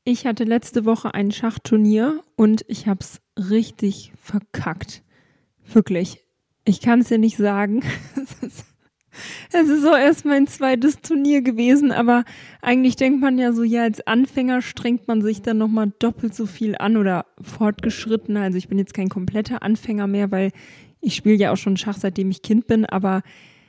Ich hatte letzte Woche ein Schachturnier und ich habe es richtig verkackt. Wirklich. Ich kann es dir nicht sagen. Es ist so erst mein zweites Turnier gewesen, aber eigentlich denkt man ja so, ja, als Anfänger strengt man sich dann nochmal doppelt so viel an oder fortgeschrittener. Also ich bin jetzt kein kompletter Anfänger mehr, weil ich spiele ja auch schon Schach, seitdem ich Kind bin, aber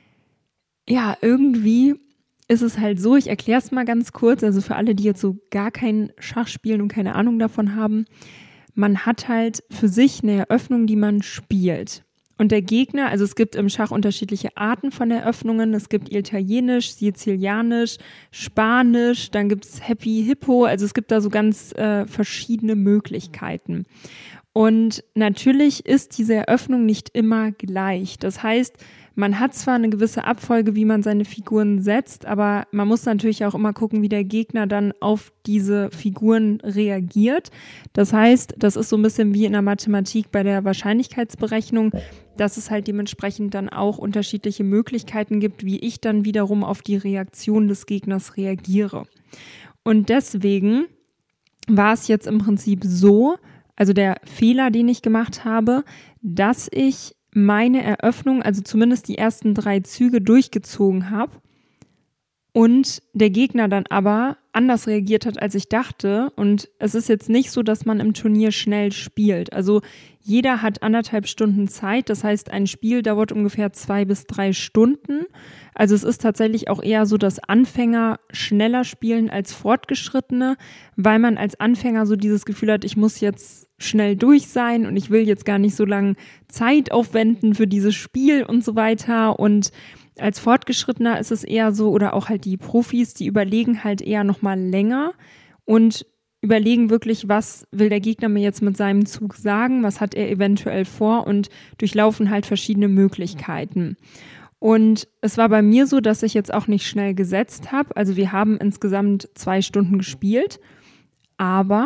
ja, irgendwie ist es halt so, ich erkläre es mal ganz kurz, also für alle, die jetzt so gar kein Schach spielen und keine Ahnung davon haben, man hat halt für sich eine Eröffnung, die man spielt. Und der Gegner, also es gibt im Schach unterschiedliche Arten von Eröffnungen. Es gibt Italienisch, Sizilianisch, Spanisch, dann gibt es Happy Hippo. Also es gibt da so ganz verschiedene Möglichkeiten. Und natürlich ist diese Eröffnung nicht immer gleich. Das heißt, man hat zwar eine gewisse Abfolge, wie man seine Figuren setzt, aber man muss natürlich auch immer gucken, wie der Gegner dann auf diese Figuren reagiert. Das heißt, das ist so ein bisschen wie in der Mathematik bei der Wahrscheinlichkeitsberechnung, dass es halt dementsprechend dann auch unterschiedliche Möglichkeiten gibt, wie ich dann wiederum auf die Reaktion des Gegners reagiere. Und deswegen war es jetzt im Prinzip so, also der Fehler, den ich gemacht habe, dass ich meine Eröffnung, also zumindest die ersten 3 Züge durchgezogen habe und der Gegner dann aber anders reagiert hat, als ich dachte. Und es ist jetzt nicht so, dass man im Turnier schnell spielt. Also jeder hat 1,5 Stunden Zeit. Das heißt, ein Spiel dauert ungefähr 2 bis 3 Stunden. Also es ist tatsächlich auch eher so, dass Anfänger schneller spielen als Fortgeschrittene, weil man als Anfänger so dieses Gefühl hat, ich muss jetzt schnell durch sein und ich will jetzt gar nicht so lange Zeit aufwenden für dieses Spiel und so weiter. Und als Fortgeschrittener ist es eher so, oder auch halt die Profis, die überlegen halt eher nochmal länger und überlegen wirklich, was will der Gegner mir jetzt mit seinem Zug sagen, was hat er eventuell vor und durchlaufen halt verschiedene Möglichkeiten. Und es war bei mir so, dass ich jetzt auch nicht schnell gesetzt habe. Also wir haben insgesamt 2 Stunden gespielt, aber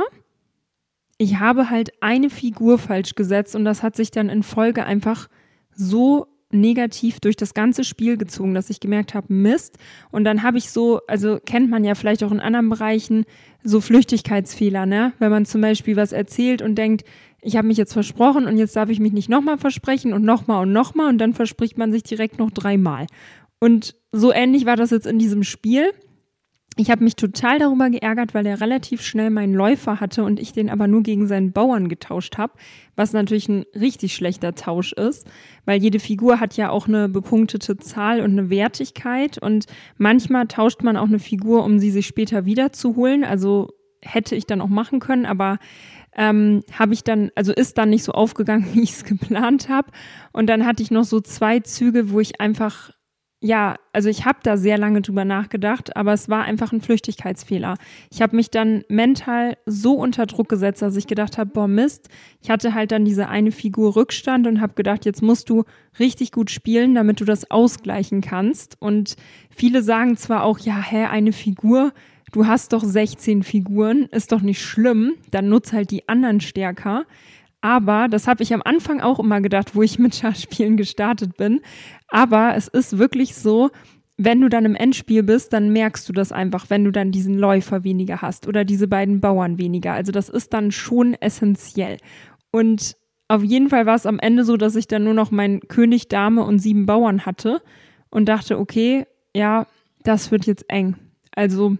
ich habe halt eine Figur falsch gesetzt und das hat sich dann in Folge einfach so negativ durch das ganze Spiel gezogen, dass ich gemerkt habe, Mist. Und dann habe ich so, also kennt man ja vielleicht auch in anderen Bereichen, so Flüchtigkeitsfehler, ne? Wenn man zum Beispiel was erzählt und denkt, ich habe mich jetzt versprochen und jetzt darf ich mich nicht nochmal versprechen und nochmal und dann verspricht man sich direkt noch 3 Mal. Und so ähnlich war das jetzt in diesem Spiel. Ich habe mich total darüber geärgert, weil er relativ schnell meinen Läufer hatte und ich den aber nur gegen seinen Bauern getauscht habe, was natürlich ein richtig schlechter Tausch ist, weil jede Figur hat ja auch eine bepunktete Zahl und eine Wertigkeit und manchmal tauscht man auch eine Figur, um sie sich später wiederzuholen, also hätte ich dann auch machen können, aber habe ich dann, also ist dann nicht so aufgegangen, wie ich es geplant habe und dann hatte ich noch so 2 Züge, wo ich einfach ja, also ich habe da sehr lange drüber nachgedacht, aber es war einfach ein Flüchtigkeitsfehler. Ich habe mich dann mental so unter Druck gesetzt, dass ich gedacht habe, boah Mist, ich hatte halt dann diese eine Figur Rückstand und habe gedacht, jetzt musst du richtig gut spielen, damit du das ausgleichen kannst. Und viele sagen zwar auch, ja, eine Figur, du hast doch 16 Figuren, ist doch nicht schlimm, dann nutz halt die anderen stärker. Aber das habe ich am Anfang auch immer gedacht, wo ich mit Schachspielen gestartet bin. Aber es ist wirklich so, wenn du dann im Endspiel bist, dann merkst du das einfach, wenn du dann diesen Läufer weniger hast oder diese beiden Bauern weniger. Also das ist dann schon essentiell. Und auf jeden Fall war es am Ende so, dass ich dann nur noch meinen König, Dame und 7 Bauern hatte und dachte, okay, ja, das wird jetzt eng. Also,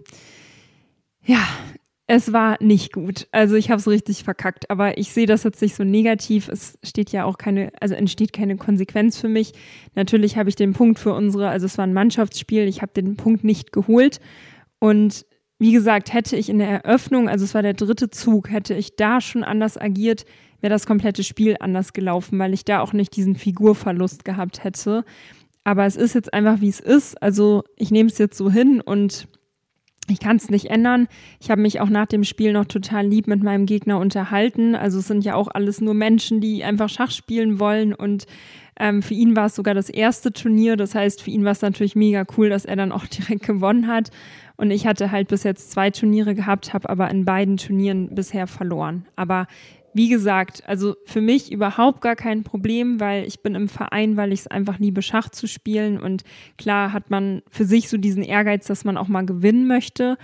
ja, es war nicht gut. Also ich habe es richtig verkackt. Aber ich sehe das jetzt nicht so negativ. Es steht ja auch entsteht keine Konsequenz für mich. Natürlich habe ich den Punkt für also es war ein Mannschaftsspiel. Ich habe den Punkt nicht geholt. Und wie gesagt, hätte ich in der Eröffnung, also es war der 3. Zug, hätte ich da schon anders agiert, wäre das komplette Spiel anders gelaufen, weil ich da auch nicht diesen Figurverlust gehabt hätte. Aber es ist jetzt einfach, wie es ist. Also ich nehme es jetzt so hin und ich kann es nicht ändern. Ich habe mich auch nach dem Spiel noch total lieb mit meinem Gegner unterhalten. Also es sind ja auch alles nur Menschen, die einfach Schach spielen wollen. Und für ihn war es sogar das erste Turnier. Das heißt, für ihn war es natürlich mega cool, dass er dann auch direkt gewonnen hat. Und ich hatte halt bis jetzt 2 Turniere gehabt, habe aber in beiden Turnieren bisher verloren. Aber wie gesagt, also für mich überhaupt gar kein Problem, weil ich bin im Verein, weil ich es einfach liebe, Schach zu spielen. Und klar hat man für sich so diesen Ehrgeiz, dass man auch mal gewinnen möchte.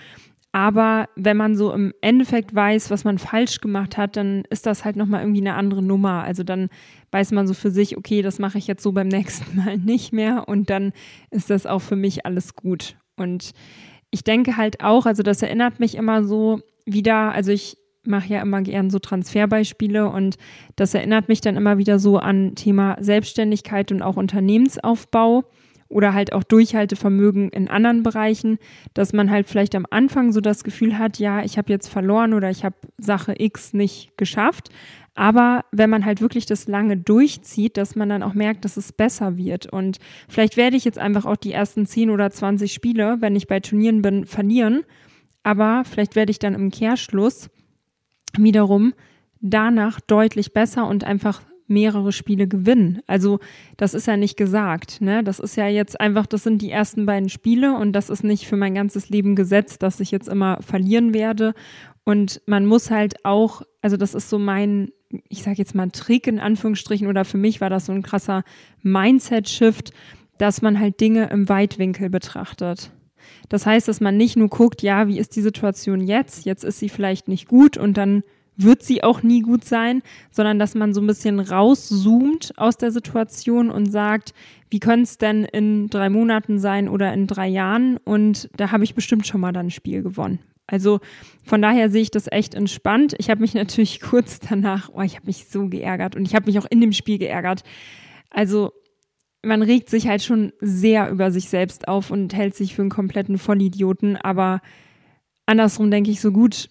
Aber wenn man so im Endeffekt weiß, was man falsch gemacht hat, dann ist das halt nochmal irgendwie eine andere Nummer. Also dann weiß man so für sich, okay, das mache ich jetzt so beim nächsten Mal nicht mehr und dann ist das auch für mich alles gut. Und ich denke halt auch, also das erinnert mich immer so wieder, also ich mache ja immer gern so Transferbeispiele und das erinnert mich dann immer wieder so an Thema Selbstständigkeit und auch Unternehmensaufbau oder halt auch Durchhaltevermögen in anderen Bereichen, dass man halt vielleicht am Anfang so das Gefühl hat, ja, ich habe jetzt verloren oder ich habe Sache X nicht geschafft. Aber wenn man halt wirklich das lange durchzieht, dass man dann auch merkt, dass es besser wird. Und vielleicht werde ich jetzt einfach auch die ersten 10 oder 20 Spiele, wenn ich bei Turnieren bin, verlieren. Aber vielleicht werde ich dann im Kehrschluss wiederum danach deutlich besser und einfach mehrere Spiele gewinnen. Also das ist ja nicht gesagt, ne? Das ist ja jetzt einfach, das sind die ersten beiden Spiele und das ist nicht für mein ganzes Leben gesetzt, dass ich jetzt immer verlieren werde. Und man muss halt auch, also das ist so mein, ich sage jetzt mal Trick in Anführungsstrichen oder für mich war das so ein krasser Mindset-Shift, dass man halt Dinge im Weitwinkel betrachtet. Das heißt, dass man nicht nur guckt, ja, wie ist die Situation jetzt? Jetzt ist sie vielleicht nicht gut und dann wird sie auch nie gut sein, sondern dass man so ein bisschen rauszoomt aus der Situation und sagt, wie könnte es denn in 3 Monaten sein oder in 3 Jahren? Und da habe ich bestimmt schon mal dann ein Spiel gewonnen. Also von daher sehe ich das echt entspannt. Ich habe mich natürlich kurz danach, ich habe mich so geärgert und ich habe mich auch in dem Spiel geärgert. Also man regt sich halt schon sehr über sich selbst auf und hält sich für einen kompletten Vollidioten, aber andersrum denke ich so, gut,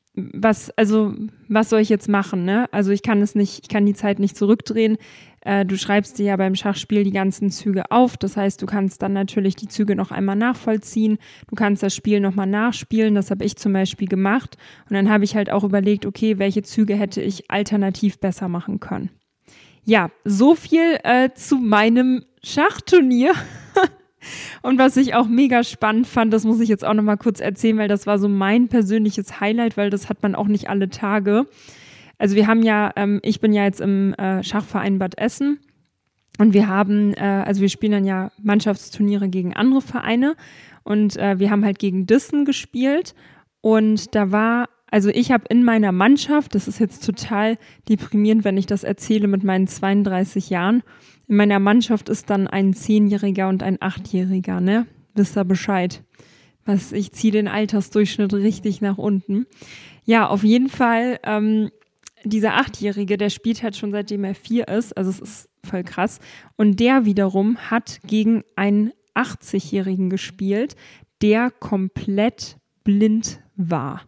was soll ich jetzt machen, ne? Also ich kann die Zeit nicht zurückdrehen. Du schreibst dir ja beim Schachspiel die ganzen Züge auf. Das heißt, du kannst dann natürlich die Züge noch einmal nachvollziehen. Du kannst das Spiel nochmal nachspielen. Das habe ich zum Beispiel gemacht. Und dann habe ich halt auch überlegt, okay, welche Züge hätte ich alternativ besser machen können. Ja, so viel zu meinem Schachturnier. Und was ich auch mega spannend fand, das muss ich jetzt auch nochmal kurz erzählen, weil das war so mein persönliches Highlight, weil das hat man auch nicht alle Tage. Also wir haben ja, ich bin ja jetzt im Schachverein Bad Essen und wir haben, also wir spielen dann ja Mannschaftsturniere gegen andere Vereine und wir haben halt gegen Dissen gespielt und da war, also ich habe in meiner Mannschaft, das ist jetzt total deprimierend, wenn ich das erzähle mit meinen 32 Jahren, in meiner Mannschaft ist dann ein 10-Jähriger und ein 8-Jähriger, ne? Wisst ihr Bescheid? Ich ziehe den Altersdurchschnitt richtig nach unten. Ja, auf jeden Fall, dieser 8-Jährige, der spielt halt schon seitdem er 4 ist, also es ist voll krass. Und der wiederum hat gegen einen 80-Jährigen gespielt, der komplett blind war.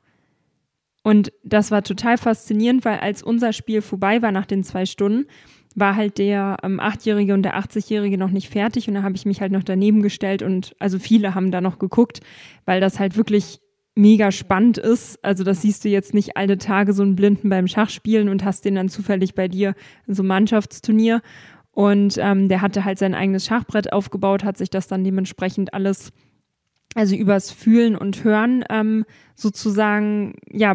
Und das war total faszinierend, weil als unser Spiel vorbei war nach den 2 Stunden, war halt der 8-Jährige und der 80-Jährige noch nicht fertig und da habe ich mich halt noch daneben gestellt und also viele haben da noch geguckt, weil das halt wirklich mega spannend ist. Also das siehst du jetzt nicht alle Tage so einen Blinden beim Schachspielen und hast den dann zufällig bei dir in so einem Mannschaftsturnier und der hatte halt sein eigenes Schachbrett aufgebaut, hat sich das dann dementsprechend alles, also übers Fühlen und Hören sozusagen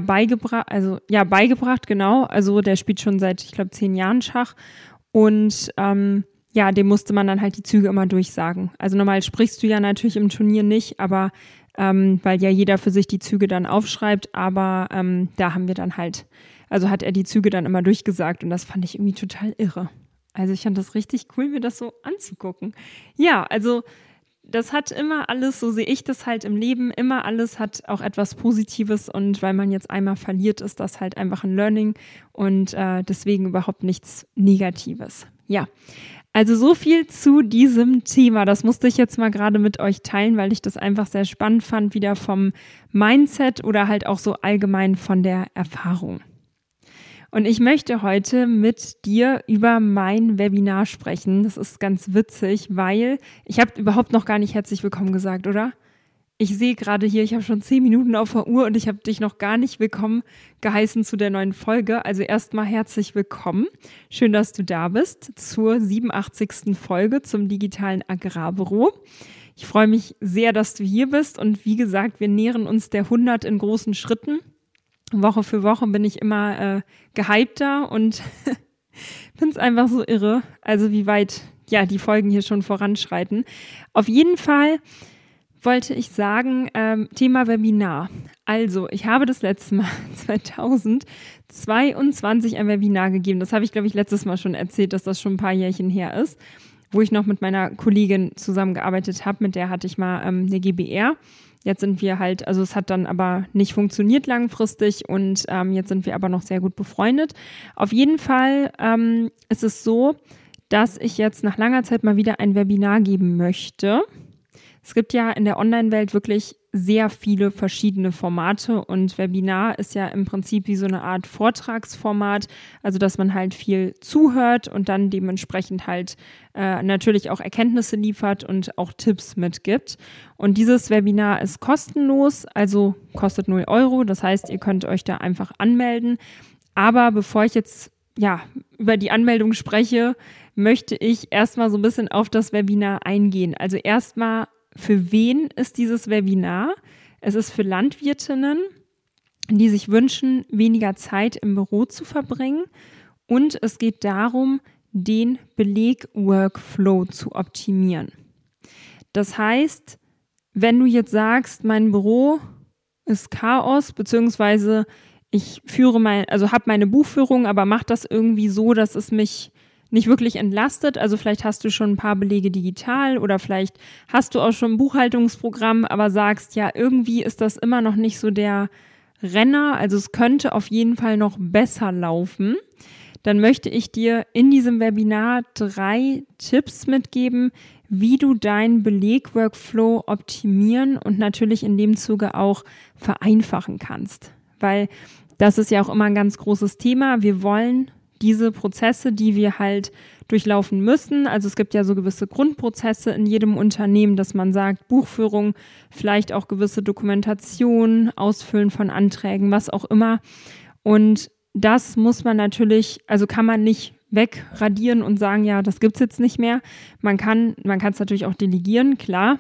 beigebracht, genau. Also der spielt schon seit, ich glaube, 10 Jahren Schach und dem musste man dann halt die Züge immer durchsagen. Also normal sprichst du ja natürlich im Turnier nicht, aber weil ja jeder für sich die Züge dann aufschreibt, aber da haben wir dann halt, also hat er die Züge dann immer durchgesagt und das fand ich irgendwie total irre. Also ich fand das richtig cool, mir das so anzugucken. Ja, also das hat immer alles, so sehe ich das halt im Leben, immer alles hat auch etwas Positives und weil man jetzt einmal verliert, ist das halt einfach ein Learning und deswegen überhaupt nichts Negatives. Ja, also so viel zu diesem Thema. Das musste ich jetzt mal gerade mit euch teilen, weil ich das einfach sehr spannend fand, wieder vom Mindset oder halt auch so allgemein von der Erfahrung. Und ich möchte heute mit dir über mein Webinar sprechen. Das ist ganz witzig, weil ich habe überhaupt noch gar nicht herzlich willkommen gesagt, oder? Ich sehe gerade hier, ich habe schon 10 Minuten auf der Uhr und ich habe dich noch gar nicht willkommen geheißen zu der neuen Folge. Also erstmal herzlich willkommen. Schön, dass du da bist zur 87. Folge zum digitalen Agrarbüro. Ich freue mich sehr, dass du hier bist und wie gesagt, wir nähern uns der 100 in großen Schritten. Woche für Woche bin ich immer gehypter und finde es einfach so irre, also wie weit die Folgen hier schon voranschreiten. Auf jeden Fall wollte ich sagen, Thema Webinar. Also, ich habe das letzte Mal 2022 ein Webinar gegeben. Das habe ich, glaube ich, letztes Mal schon erzählt, dass das schon ein paar Jährchen her ist, wo ich noch mit meiner Kollegin zusammengearbeitet habe. Mit der hatte ich mal eine GBR. Jetzt sind wir halt, also es hat dann aber nicht funktioniert langfristig und jetzt sind wir aber noch sehr gut befreundet. Auf jeden Fall ist es so, dass ich jetzt nach langer Zeit mal wieder ein Webinar geben möchte. Es gibt ja in der Online-Welt wirklich sehr viele verschiedene Formate und Webinar ist ja im Prinzip wie so eine Art Vortragsformat, also dass man halt viel zuhört und dann dementsprechend halt natürlich auch Erkenntnisse liefert und auch Tipps mitgibt. Und dieses Webinar ist kostenlos, also kostet 0 Euro, das heißt, ihr könnt euch da einfach anmelden. Aber bevor ich jetzt über die Anmeldung spreche, möchte ich erstmal so ein bisschen auf das Webinar eingehen. Also erstmal, für wen ist dieses Webinar? Es ist für Landwirtinnen, die sich wünschen, weniger Zeit im Büro zu verbringen. Und es geht darum, den Beleg-Workflow zu optimieren. Das heißt, wenn du jetzt sagst, mein Büro ist Chaos, beziehungsweise ich habe meine Buchführung, aber mache das irgendwie so, dass es mich nicht wirklich entlastet. Also vielleicht hast du schon ein paar Belege digital oder vielleicht hast du auch schon ein Buchhaltungsprogramm, aber sagst, ja, irgendwie ist das immer noch nicht so der Renner. Also es könnte auf jeden Fall noch besser laufen. Dann möchte ich dir in diesem Webinar 3 Tipps mitgeben, wie du deinen Beleg-Workflow optimieren und natürlich in dem Zuge auch vereinfachen kannst. Weil das ist ja auch immer ein ganz großes Thema. Wir wollen diese Prozesse, die wir halt durchlaufen müssen. Also es gibt ja so gewisse Grundprozesse in jedem Unternehmen, dass man sagt, Buchführung, vielleicht auch gewisse Dokumentation, Ausfüllen von Anträgen, was auch immer. Und das muss man natürlich, also kann man nicht wegradieren und sagen, ja, das gibt's jetzt nicht mehr. Man kann es natürlich auch delegieren, klar.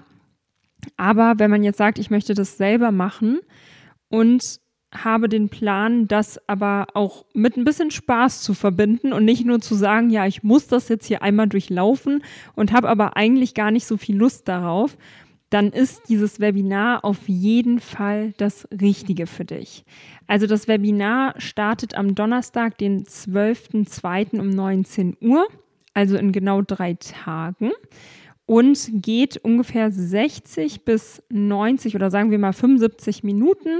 Aber wenn man jetzt sagt, ich möchte das selber machen und habe den Plan, das aber auch mit ein bisschen Spaß zu verbinden und nicht nur zu sagen, ja, ich muss das jetzt hier einmal durchlaufen und habe aber eigentlich gar nicht so viel Lust darauf, dann ist dieses Webinar auf jeden Fall das Richtige für dich. Also das Webinar startet am Donnerstag, den 12.02. um 19 Uhr, also in genau 3 Tagen. Und geht ungefähr 60 bis 90 oder sagen wir mal 75 Minuten.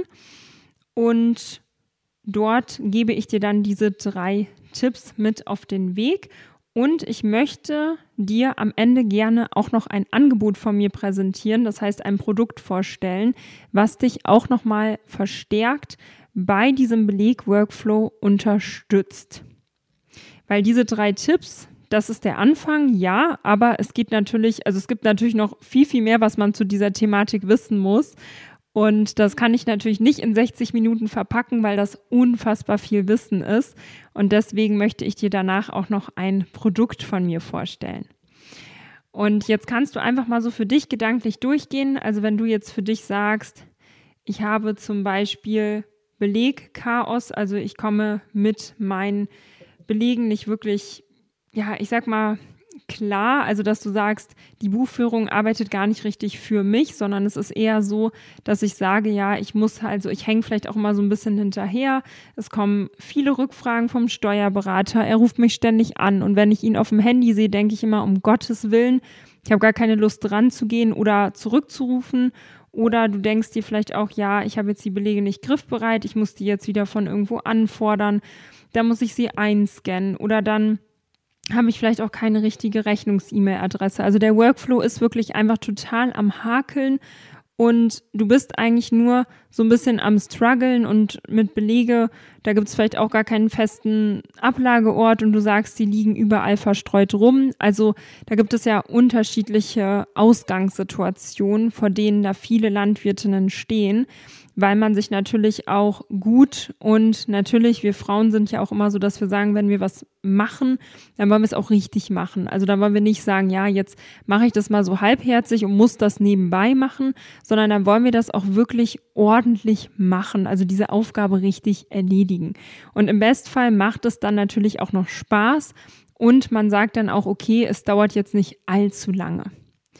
Und dort gebe ich dir dann diese 3 Tipps mit auf den Weg. Und ich möchte dir am Ende gerne auch noch ein Angebot von mir präsentieren, das heißt ein Produkt vorstellen, was dich auch nochmal verstärkt bei diesem Beleg-Workflow unterstützt. Weil diese 3 Tipps, das ist der Anfang, ja, aber es gibt natürlich noch viel, viel mehr, was man zu dieser Thematik wissen muss. Und das kann ich natürlich nicht in 60 Minuten verpacken, weil das unfassbar viel Wissen ist. Und deswegen möchte ich dir danach auch noch ein Produkt von mir vorstellen. Und jetzt kannst du einfach mal so für dich gedanklich durchgehen. Also wenn du jetzt für dich sagst, ich habe zum Beispiel Belegchaos, also ich komme mit meinen Belegen nicht wirklich, ich sag mal, klar, also dass du sagst, die Buchführung arbeitet gar nicht richtig für mich, sondern es ist eher so, dass ich sage, ja, ich hänge vielleicht auch mal so ein bisschen hinterher. Es kommen viele Rückfragen vom Steuerberater, er ruft mich ständig an und wenn ich ihn auf dem Handy sehe, denke ich immer, um Gottes Willen, ich habe gar keine Lust dran zu gehen oder zurückzurufen. Oder du denkst dir vielleicht auch, ja, ich habe jetzt die Belege nicht griffbereit, ich muss die jetzt wieder von irgendwo anfordern, da muss ich sie einscannen oder dann habe ich vielleicht auch keine richtige Rechnungs-E-Mail-Adresse. Also der Workflow ist wirklich einfach total am Hakeln und du bist eigentlich nur so ein bisschen am Struggeln und mit Belege, da gibt es vielleicht auch gar keinen festen Ablageort und du sagst, die liegen überall verstreut rum. Also da gibt es ja unterschiedliche Ausgangssituationen, vor denen da viele Landwirtinnen stehen, weil man sich natürlich auch gut und natürlich, wir Frauen sind ja auch immer so, dass wir sagen, wenn wir was machen, dann wollen wir es auch richtig machen. Also da wollen wir nicht sagen, ja, jetzt mache ich das mal so halbherzig und muss das nebenbei machen, sondern dann wollen wir das auch wirklich ordentlich machen, also diese Aufgabe richtig erledigen. Und im Bestfall macht es dann natürlich auch noch Spaß und man sagt dann auch, okay, es dauert jetzt nicht allzu lange.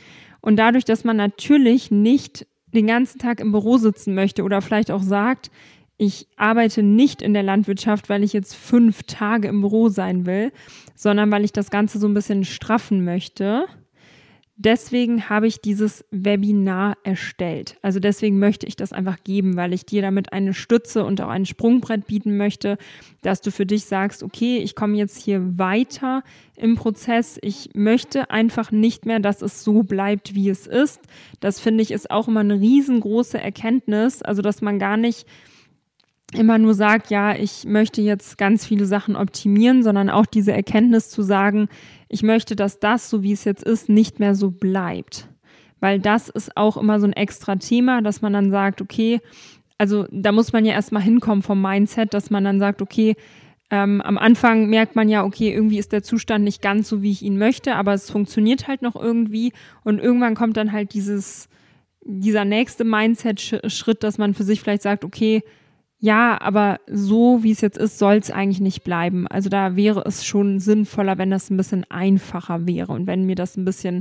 Und dadurch, dass man natürlich nicht den ganzen Tag im Büro sitzen möchte oder vielleicht auch sagt, ich arbeite nicht in der Landwirtschaft, weil ich jetzt 5 Tage im Büro sein will, sondern weil ich das Ganze so ein bisschen straffen möchte. Deswegen habe ich dieses Webinar erstellt. Also deswegen möchte ich das einfach geben, weil ich dir damit eine Stütze und auch ein Sprungbrett bieten möchte, dass du für dich sagst, okay, ich komme jetzt hier weiter im Prozess. Ich möchte einfach nicht mehr, dass es so bleibt, wie es ist. Das finde ich ist auch immer eine riesengroße Erkenntnis. Also dass man gar nicht immer nur sagt, ja, ich möchte jetzt ganz viele Sachen optimieren, sondern auch diese Erkenntnis zu sagen, ich möchte, dass das, so wie es jetzt ist, nicht mehr so bleibt. Weil das ist auch immer so ein extra Thema, dass man dann sagt, okay, also da muss man ja erstmal hinkommen vom Mindset, dass man dann sagt, okay, am Anfang merkt man ja, okay, irgendwie ist der Zustand nicht ganz so, wie ich ihn möchte, aber es funktioniert halt noch irgendwie und irgendwann kommt dann halt dieser nächste Mindset-Schritt, dass man für sich vielleicht sagt, okay, ja, aber so wie es jetzt ist, soll es eigentlich nicht bleiben. Also da wäre es schon sinnvoller, wenn das ein bisschen einfacher wäre und wenn mir das ein bisschen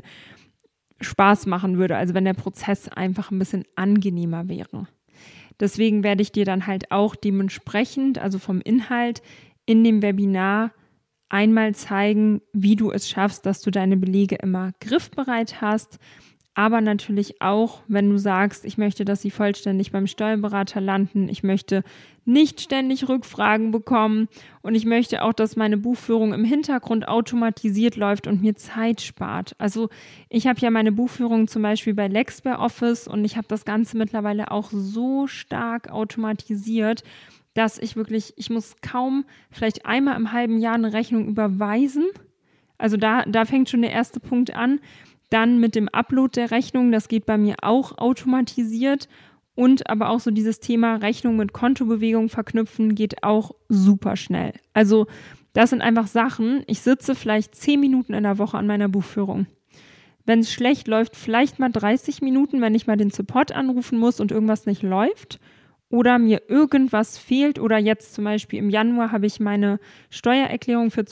Spaß machen würde. Also wenn der Prozess einfach ein bisschen angenehmer wäre. Deswegen werde ich dir dann halt auch dementsprechend, also vom Inhalt in dem Webinar einmal zeigen, wie du es schaffst, dass du deine Belege immer griffbereit hast. Aber natürlich auch, wenn du sagst, ich möchte, dass sie vollständig beim Steuerberater landen, ich möchte nicht ständig Rückfragen bekommen und ich möchte auch, dass meine Buchführung im Hintergrund automatisiert läuft und mir Zeit spart. Also ich habe ja meine Buchführung zum Beispiel bei LexBear und ich habe das Ganze mittlerweile auch so stark automatisiert, dass ich muss kaum vielleicht einmal im halben Jahr eine Rechnung überweisen. Also da fängt schon der erste Punkt an. Dann mit dem Upload der Rechnung, das geht bei mir auch automatisiert und aber auch so dieses Thema Rechnung mit Kontobewegung verknüpfen geht auch super schnell. Also das sind einfach Sachen, ich sitze vielleicht 10 Minuten in der Woche an meiner Buchführung. Wenn es schlecht läuft, vielleicht mal 30 Minuten, wenn ich mal den Support anrufen muss und irgendwas nicht läuft oder mir irgendwas fehlt oder jetzt zum Beispiel im Januar habe ich meine Steuererklärung für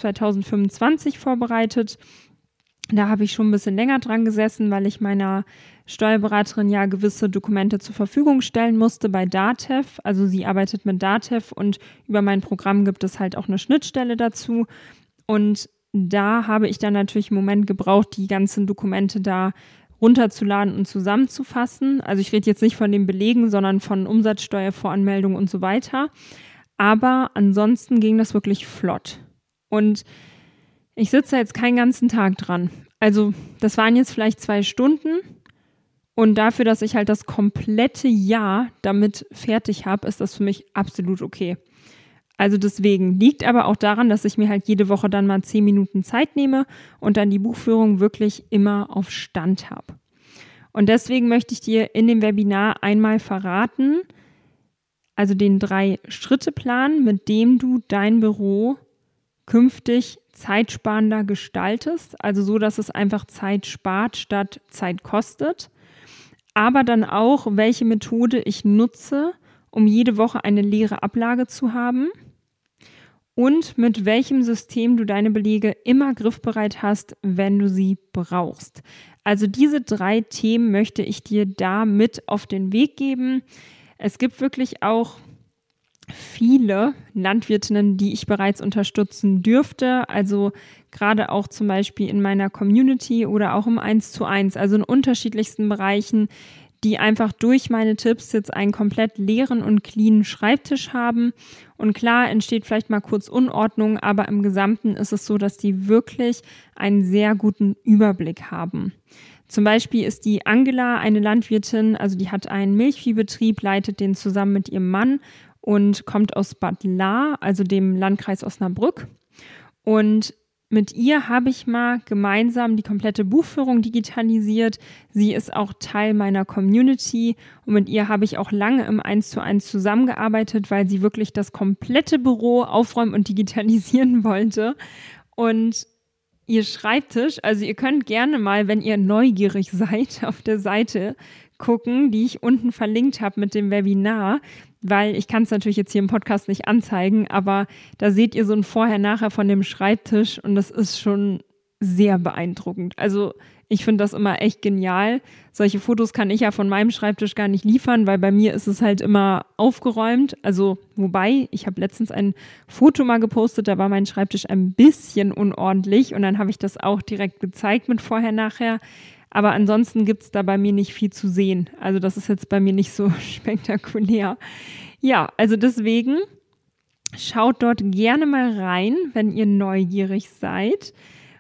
2025 vorbereitet. Da habe ich schon ein bisschen länger dran gesessen, weil ich meiner Steuerberaterin ja gewisse Dokumente zur Verfügung stellen musste bei DATEV. Also sie arbeitet mit DATEV und über mein Programm gibt es halt auch eine Schnittstelle dazu. Und da habe ich dann natürlich einen Moment gebraucht, die ganzen Dokumente da runterzuladen und zusammenzufassen. Also ich rede jetzt nicht von den Belegen, sondern von Umsatzsteuervoranmeldungen und so weiter. Aber ansonsten ging das wirklich flott. Und ich sitze jetzt keinen ganzen Tag dran. Also das waren jetzt vielleicht 2 Stunden und dafür, dass ich halt das komplette Jahr damit fertig habe, ist das für mich absolut okay. Also deswegen liegt aber auch daran, dass ich mir halt jede Woche dann mal 10 Minuten Zeit nehme und dann die Buchführung wirklich immer auf Stand habe. Und deswegen möchte ich dir in dem Webinar einmal verraten, also den 3-Schritte-Plan, mit dem du dein Büro künftig zeitsparender gestaltest, also so, dass es einfach Zeit spart statt Zeit kostet, aber dann auch, welche Methode ich nutze, um jede Woche eine leere Ablage zu haben und mit welchem System du deine Belege immer griffbereit hast, wenn du sie brauchst. Also diese 3 Themen möchte ich dir da mit auf den Weg geben. Es gibt wirklich auch viele Landwirtinnen, die ich bereits unterstützen dürfte, also gerade auch zum Beispiel in meiner Community oder auch im 1:1, also in unterschiedlichsten Bereichen, die einfach durch meine Tipps jetzt einen komplett leeren und cleanen Schreibtisch haben. Und klar, entsteht vielleicht mal kurz Unordnung, aber im Gesamten ist es so, dass die wirklich einen sehr guten Überblick haben. Zum Beispiel ist die Angela eine Landwirtin, also die hat einen Milchviehbetrieb, leitet den zusammen mit ihrem Mann und kommt aus Bad Lahr, also dem Landkreis Osnabrück. Und mit ihr habe ich mal gemeinsam die komplette Buchführung digitalisiert. Sie ist auch Teil meiner Community und mit ihr habe ich auch lange im 1:1 zusammengearbeitet, weil sie wirklich das komplette Büro aufräumen und digitalisieren wollte. Und ihr Schreibtisch, also ihr könnt gerne mal, wenn ihr neugierig seid, auf der Seite gucken, die ich unten verlinkt habe mit dem Webinar, weil ich kann es natürlich jetzt hier im Podcast nicht anzeigen, aber da seht ihr so ein Vorher-Nachher von dem Schreibtisch und das ist schon sehr beeindruckend. Also Ich finde das immer echt genial. Solche Fotos kann ich ja von meinem Schreibtisch gar nicht liefern, weil bei mir ist es halt immer aufgeräumt. Also wobei, ich habe letztens ein Foto mal gepostet, da war mein Schreibtisch ein bisschen unordentlich und dann habe ich das auch direkt gezeigt mit vorher, nachher. Aber ansonsten gibt es da bei mir nicht viel zu sehen. Also das ist jetzt bei mir nicht so spektakulär. Ja, also deswegen schaut dort gerne mal rein, wenn ihr neugierig seid.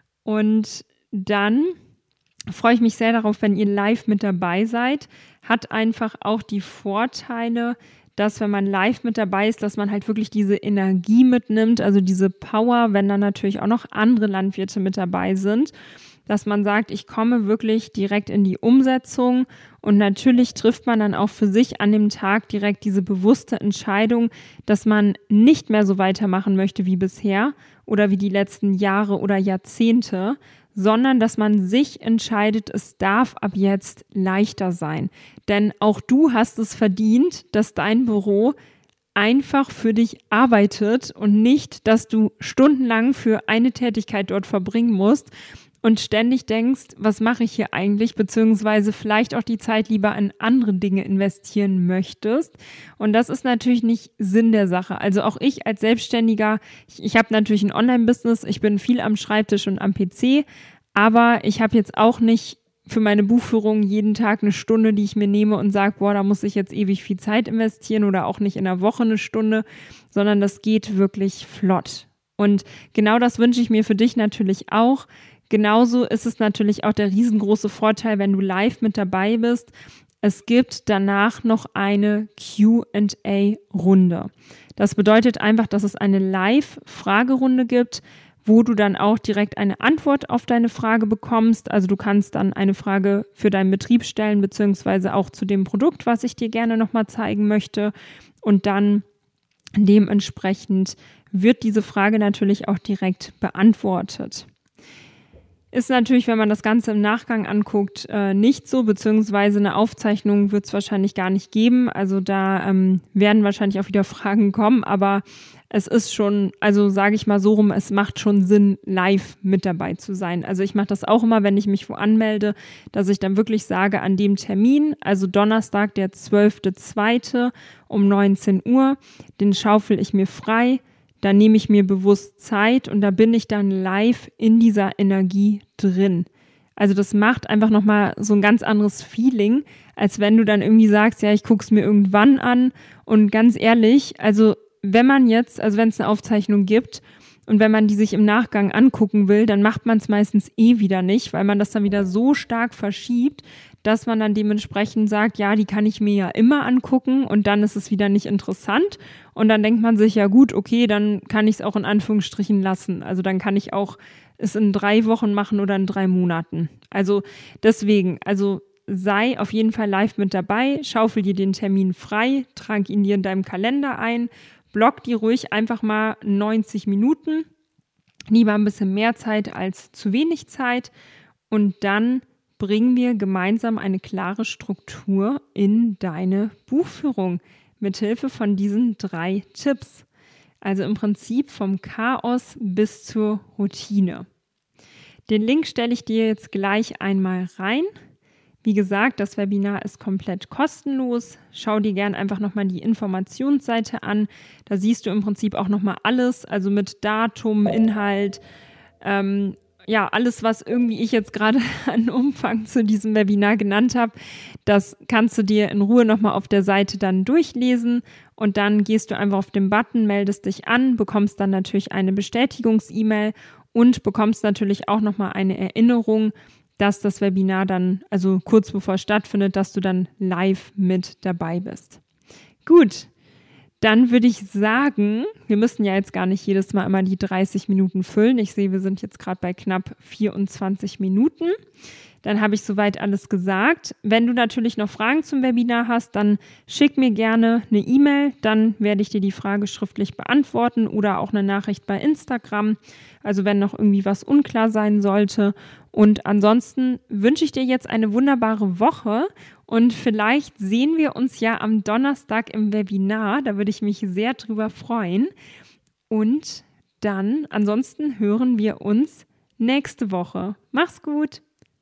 Und dann freue ich mich sehr darauf, wenn ihr live mit dabei seid. Hat einfach auch die Vorteile, dass wenn man live mit dabei ist, dass man halt wirklich diese Energie mitnimmt, also diese Power, wenn dann natürlich auch noch andere Landwirte mit dabei sind, dass man sagt, ich komme wirklich direkt in die Umsetzung und natürlich trifft man dann auch für sich an dem Tag direkt diese bewusste Entscheidung, dass man nicht mehr so weitermachen möchte wie bisher oder wie die letzten Jahre oder Jahrzehnte, sondern dass man sich entscheidet, es darf ab jetzt leichter sein. Denn auch du hast es verdient, dass dein Büro einfach für dich arbeitet und nicht, dass du stundenlang für eine Tätigkeit dort verbringen musst und ständig denkst, was mache ich hier eigentlich, beziehungsweise vielleicht auch die Zeit lieber in andere Dinge investieren möchtest. Und das ist natürlich nicht Sinn der Sache. Also auch ich als Selbstständiger, ich habe natürlich ein Online-Business, ich bin viel am Schreibtisch und am PC, aber ich habe jetzt auch nicht für meine Buchführung jeden Tag eine Stunde, die ich mir nehme und sage, boah, da muss ich jetzt ewig viel Zeit investieren oder auch nicht in der Woche eine Stunde, sondern das geht wirklich flott. Und genau das wünsche ich mir für dich natürlich auch. Genauso ist es natürlich auch der riesengroße Vorteil, wenn du live mit dabei bist. Es gibt danach noch eine Q&A-Runde. Das bedeutet einfach, dass es eine Live-Fragerunde gibt, wo du dann auch direkt eine Antwort auf deine Frage bekommst. Also du kannst dann eine Frage für deinen Betrieb stellen, beziehungsweise auch zu dem Produkt, was ich dir gerne nochmal zeigen möchte. Und dann dementsprechend wird diese Frage natürlich auch direkt beantwortet. Ist natürlich, wenn man das Ganze im Nachgang anguckt, nicht so, beziehungsweise eine Aufzeichnung wird es wahrscheinlich gar nicht geben. Also da werden wahrscheinlich auch wieder Fragen kommen, aber es ist schon, also sage ich mal so rum, es macht schon Sinn, live mit dabei zu sein. Also ich mache das auch immer, wenn ich mich wo anmelde, dass ich dann wirklich sage, an dem Termin, also Donnerstag, der 12.02. um 19 Uhr, den schaufel ich mir frei. Da nehme ich mir bewusst Zeit und da bin ich dann live in dieser Energie drin. Also das macht einfach nochmal so ein ganz anderes Feeling, als wenn du dann irgendwie sagst, ja, ich gucke es mir irgendwann an. Und ganz ehrlich, also wenn es eine Aufzeichnung gibt und wenn man die sich im Nachgang angucken will, dann macht man es meistens wieder nicht, weil man das dann wieder so stark verschiebt, dass man dann dementsprechend sagt, ja, die kann ich mir ja immer angucken und dann ist es wieder nicht interessant und dann denkt man sich, ja gut, okay, dann kann ich es auch in Anführungsstrichen lassen. Also dann kann ich auch es in 3 Wochen machen oder in 3 Monaten. Also deswegen, also sei auf jeden Fall live mit dabei, schaufel dir den Termin frei, trag ihn dir in deinem Kalender ein, block dir ruhig einfach mal 90 Minuten, lieber ein bisschen mehr Zeit als zu wenig Zeit und dann bringen wir gemeinsam eine klare Struktur in deine Buchführung mithilfe von diesen 3 Tipps. Also im Prinzip vom Chaos bis zur Routine. Den Link stelle ich dir jetzt gleich einmal rein. Wie gesagt, das Webinar ist komplett kostenlos. Schau dir gerne einfach nochmal die Informationsseite an. Da siehst du im Prinzip auch nochmal alles, also mit Datum, Inhalt, alles, was irgendwie ich jetzt gerade an Umfang zu diesem Webinar genannt habe, das kannst du dir in Ruhe nochmal auf der Seite dann durchlesen und dann gehst du einfach auf den Button, meldest dich an, bekommst dann natürlich eine Bestätigungs-E-Mail und bekommst natürlich auch nochmal eine Erinnerung, dass das Webinar dann, also kurz bevor es stattfindet, dass du dann live mit dabei bist. Gut. Dann würde ich sagen, wir müssen ja jetzt gar nicht jedes Mal immer die 30 Minuten füllen. Ich sehe, wir sind jetzt gerade bei knapp 24 Minuten. Dann habe ich soweit alles gesagt. Wenn du natürlich noch Fragen zum Webinar hast, dann schick mir gerne eine E-Mail. Dann werde ich dir die Frage schriftlich beantworten oder auch eine Nachricht bei Instagram. Also wenn noch irgendwie was unklar sein sollte. Und ansonsten wünsche ich dir jetzt eine wunderbare Woche und vielleicht sehen wir uns ja am Donnerstag im Webinar. Da würde ich mich sehr drüber freuen. Und dann, ansonsten hören wir uns nächste Woche. Mach's gut!